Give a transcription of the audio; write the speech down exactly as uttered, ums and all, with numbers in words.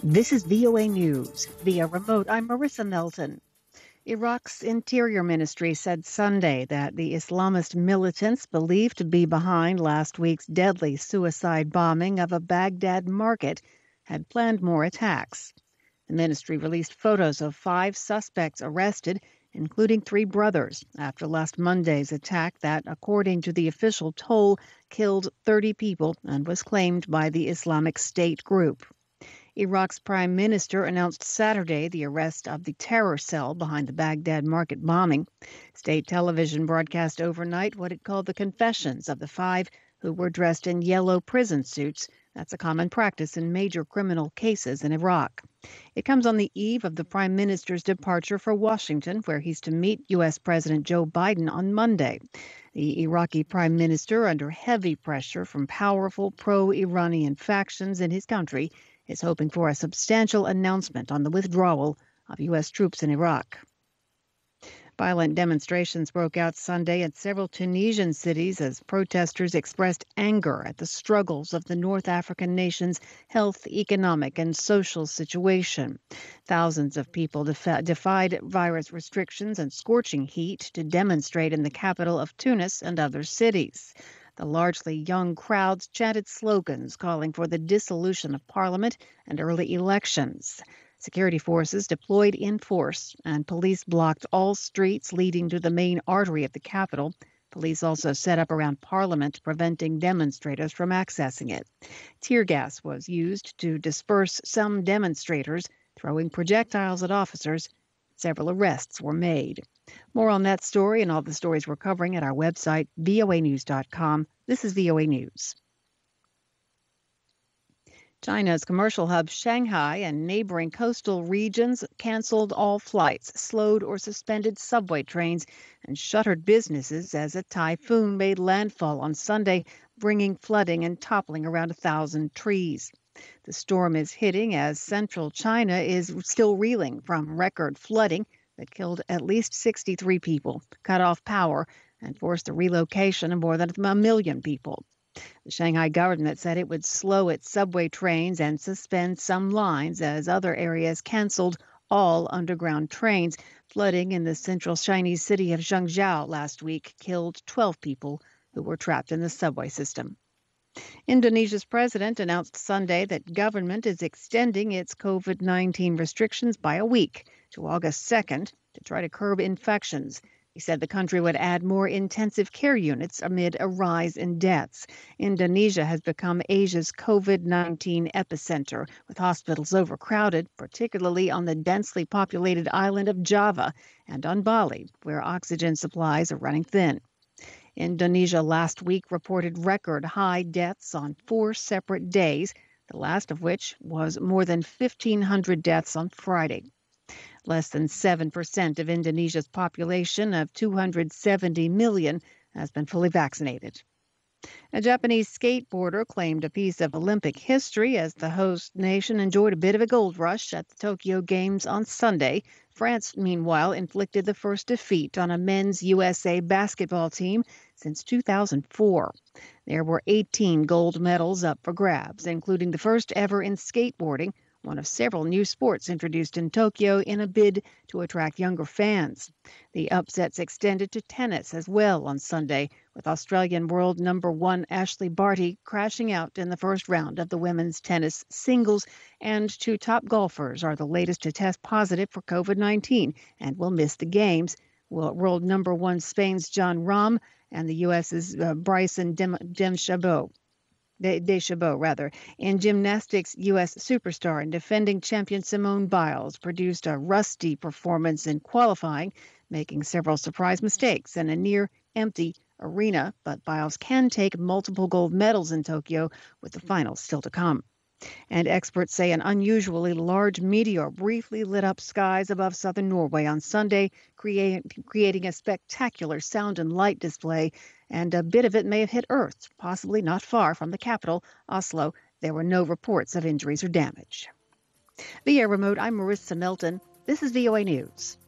This is V O A News. Via remote, I'm Marissa Melton. Iraq's Interior Ministry said Sunday that the Islamist militants believed to be behind last week's deadly suicide bombing of a Baghdad market had planned more attacks. The ministry released photos of five suspects arrested, including three brothers, after last Monday's attack that, according to the official toll, killed thirty people and was claimed by the Islamic State group. Iraq's prime minister announced Saturday the arrest of the terror cell behind the Baghdad market bombing. State television broadcast overnight what it called the confessions of the five who were dressed in yellow prison suits. That's a common practice in major criminal cases in Iraq. It comes on the eve of the prime minister's departure for Washington, where he's to meet U S. President Joe Biden on Monday. The Iraqi prime minister, under heavy pressure from powerful pro-Iranian factions in his country, is hoping for a substantial announcement on the withdrawal of U S troops in Iraq. Violent demonstrations broke out Sunday in several Tunisian cities as protesters expressed anger at the struggles of the North African nation's health, economic, and social situation. Thousands of people defi- defied virus restrictions and scorching heat to demonstrate in the capital of Tunis and other cities. The largely young crowds chanted slogans calling for the dissolution of parliament and early elections. Security forces deployed in force, and police blocked all streets leading to the main artery of the capital. Police also set up around Parliament, preventing demonstrators from accessing it. Tear gas was used to disperse some demonstrators, throwing projectiles at officers. Several arrests were made. More on that story and all the stories we're covering at our website, V O A news dot com. This is V O A News. China's commercial hub Shanghai and neighboring coastal regions canceled all flights, slowed or suspended subway trains, and shuttered businesses as a typhoon made landfall on Sunday, bringing flooding and toppling around a thousand trees. The storm is hitting as central China is still reeling from record flooding that killed at least sixty-three people, cut off power, and forced the relocation of more than a million people. The Shanghai government said it would slow its subway trains and suspend some lines as other areas canceled all underground trains. Flooding in the central Chinese city of Zhengzhou last week killed twelve people who were trapped in the subway system. Indonesia's president announced Sunday that government is extending its COVID nineteen restrictions by a week to August second to try to curb infections. He said the country would add more intensive care units amid a rise in deaths. Indonesia has become Asia's COVID nineteen epicenter, with hospitals overcrowded, particularly on the densely populated island of Java and on Bali, where oxygen supplies are running thin. Indonesia last week reported record high deaths on four separate days, the last of which was more than fifteen hundred deaths on Friday. Less than seven percent of Indonesia's population of two hundred seventy million has been fully vaccinated. A Japanese skateboarder claimed a piece of Olympic history as the host nation enjoyed a bit of a gold rush at the Tokyo Games on Sunday. France, meanwhile, inflicted the first defeat on a men's U S A basketball team since two thousand four. There were eighteen gold medals up for grabs, including the first ever in skateboarding, one of several new sports introduced in Tokyo in a bid to attract younger fans. The upsets extended to tennis as well on Sunday, with Australian world number one Ashley Barty crashing out in the first round of the women's tennis singles, and two top golfers are the latest to test positive for COVID nineteen and will miss the games. World number one Spain's Jon Rahm and the U S's uh, Bryson DeChambeau. DeChambeau, rather. In gymnastics, U S superstar and defending champion Simone Biles produced a rusty performance in qualifying, making several surprise mistakes in a near-empty arena. But Biles can take multiple gold medals in Tokyo, with the final still to come. And experts say an unusually large meteor briefly lit up skies above southern Norway on Sunday, create, creating a spectacular sound and light display. And a bit of it may have hit Earth, possibly not far from the capital, Oslo. There were no reports of injuries or damage. Via remote, I'm Marissa Melton. This is V O A News.